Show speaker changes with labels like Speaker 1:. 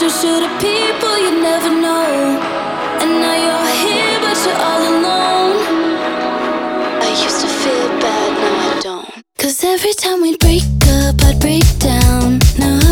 Speaker 1: to the people you never know. And now you're here, but you're all alone. I used to feel bad, now I don't. 'Cause every time we break up, I'd break down. Now